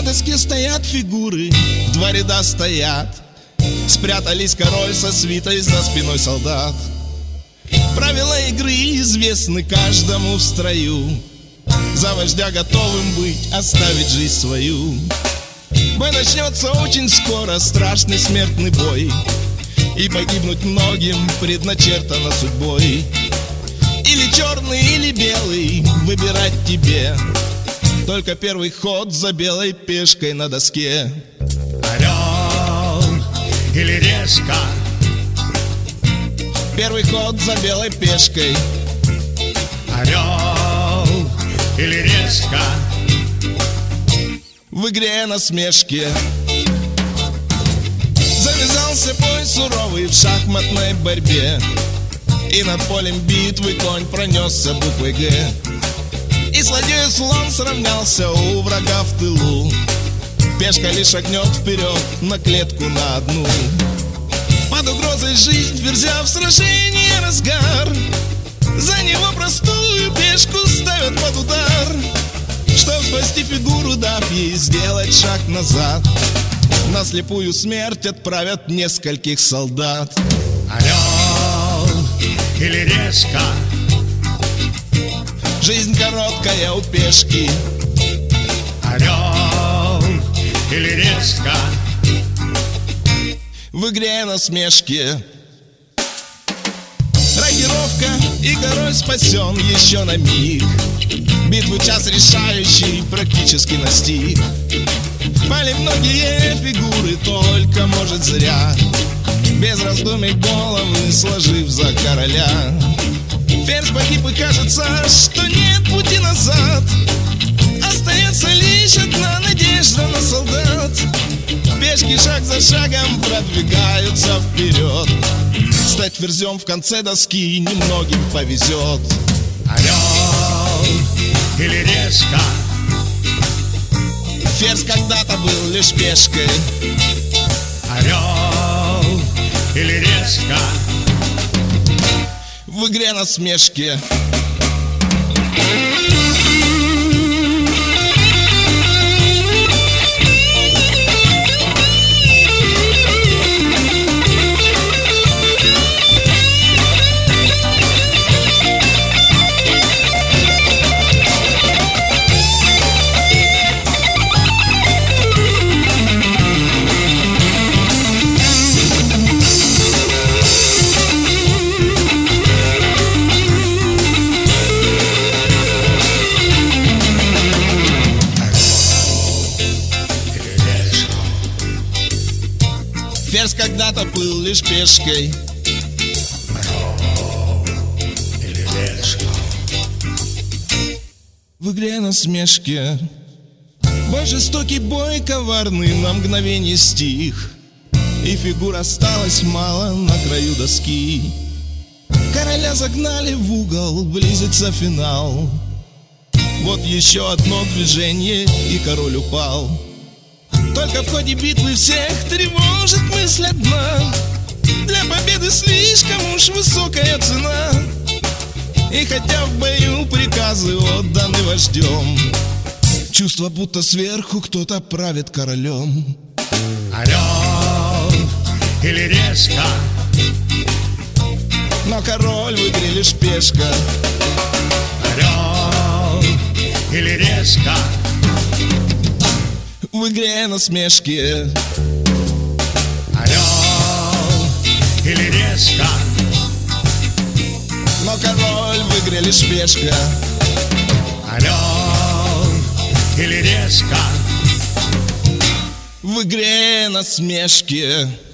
доске стоят фигуры, в два ряда стоят. Спрятались король со свитой, за спиной солдат. Правила игры известны каждому в строю. За вождя готовым быть, оставить жизнь свою. Бой начнется очень скоро, страшный смертный бой. И погибнуть многим предначертано судьбой. Или черный, или белый, выбирать тебе. Только первый ход за белой пешкой на доске. Орел или решка? Первый ход за белой пешкой. Орел или решка? В игре насмешки. Завязался бой суровый в шахматной борьбе. И над полем битвы конь пронесся буквой «Г». И злодею слон сравнялся у врага в тылу. Пешка лишь шагнет вперед на клетку на одну. Под угрозой жизнь ферзя в сражении разгар. За него простую пешку ставят под удар, чтоб спасти фигуру, дав ей сделать шаг назад. На слепую смерть отправят нескольких солдат. Орел или решка? Жизнь короткая у пешки. Орел или решка? В игре насмешки. Рокировка, и король спасен еще на миг. Битву час решающий практически настиг. Пали многие фигуры, только, может, зря. Без раздумий головы сложив за короля. Ферзь погиб, и кажется, что нет пути назад. Остается лишь одна надежда на солдат. Пешки шаг за шагом продвигаются вперед. Стать ферзем в конце доски немногим повезет. Орел или решка? Ферзь когда-то был лишь пешкой. Орел или решка? В игре насмешки. Ферзь когда-то был лишь пешкой. Или решка? В игре насмешки. Бой жестокий, бой коварный, на мгновение стих. И фигур осталось мало на краю доски. Короля загнали в угол, близится финал. Вот еще одно движение, и король упал. Только в ходе битвы всех тревожит мысль одна: для победы слишком уж высокая цена. И хотя в бою приказы отданы вождем, чувство, будто сверху кто-то правит королем. Орел или решка? Но король в игре лишь пешка. Орел или решка? В игре насмешки. Орел или решка? Но король в игре лишь пешка. Орел или решка? В игре насмешки.